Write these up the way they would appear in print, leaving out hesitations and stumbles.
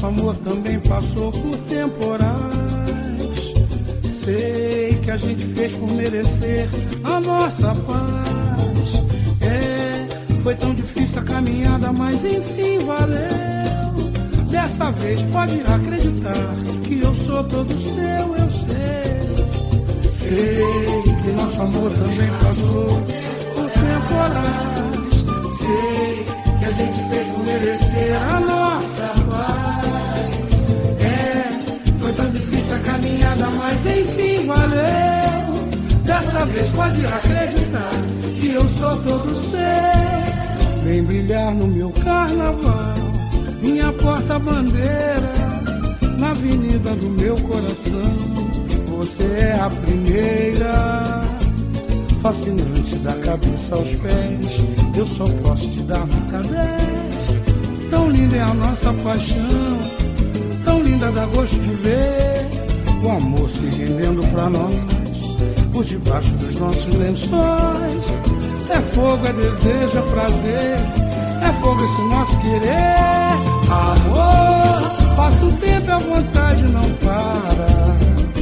nosso amor também passou por temporais. Sei que a gente fez por merecer a nossa paz. Foi tão difícil a caminhada, mas enfim valeu. Dessa vez pode acreditar que eu sou todo seu, eu sei. Sei que nosso amor também passou por temporais. Sei que a gente fez por merecer a nossa paz. Foi tão difícil a caminhada, mas enfim valeu. Dessa vez pode acreditar que eu sou todo seu. Vem brilhar no meu carnaval, minha porta-bandeira, na avenida do meu coração. Você é a primeira, fascinante da cabeça aos pés. Eu só posso te dar nota 10. Tão linda é a nossa paixão, tão linda dá gosto de ver o amor se rendendo pra nós, por debaixo dos nossos lençóis. É fogo, é desejo, é prazer, é fogo esse nosso querer. Amor, passa o tempo e a vontade não para.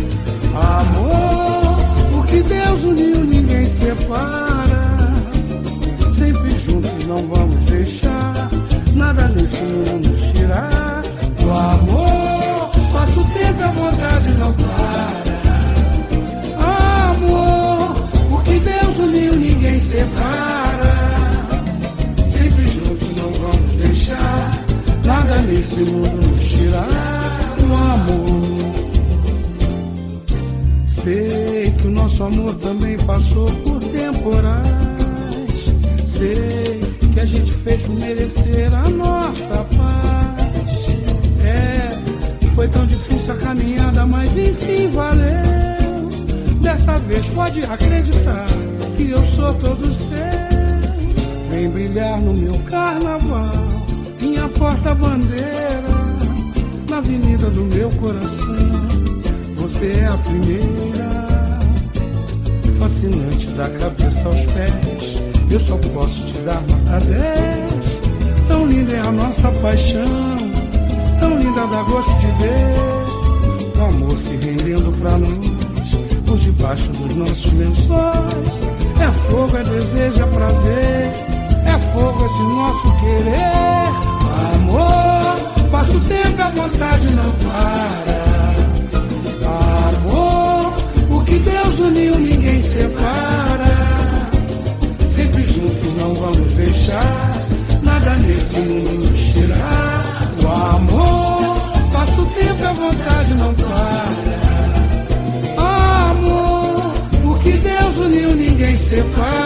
Amor, o que Deus uniu ninguém separa. Sempre juntos não vamos deixar nada nesse mundo nos tirar. O amor, passa o tempo e a vontade não para. Amor, o que Deus uniu ninguém separa. Sempre juntos não vamos deixar nada nesse mundo nos tirar. O amor. Sei que o nosso amor também passou por temporais. Sei que a gente fez por merecer a nossa paz. Foi tão difícil a caminhada, mas enfim valeu. Dessa vez pode acreditar que eu sou todo seu. Vem brilhar no meu carnaval, minha porta-bandeira, na avenida do meu coração. Você é a primeira, fascinante da cabeça aos pés. Eu só posso te dar nota 10. Tão linda é a nossa paixão, tão linda dá gosto de ver o amor se rendendo pra nós, por debaixo dos nossos lençóis. É fogo, é desejo, é prazer, é fogo esse nosso querer. Amor, passa o tempo e a vontade não para. Amor, o que Deus uniu ninguém separa. Sempre juntos não vamos deixar nada nesse mundo nos tirar. O amor, passa o tempo e a vontade não para. Amor, o que Deus uniu ninguém separa.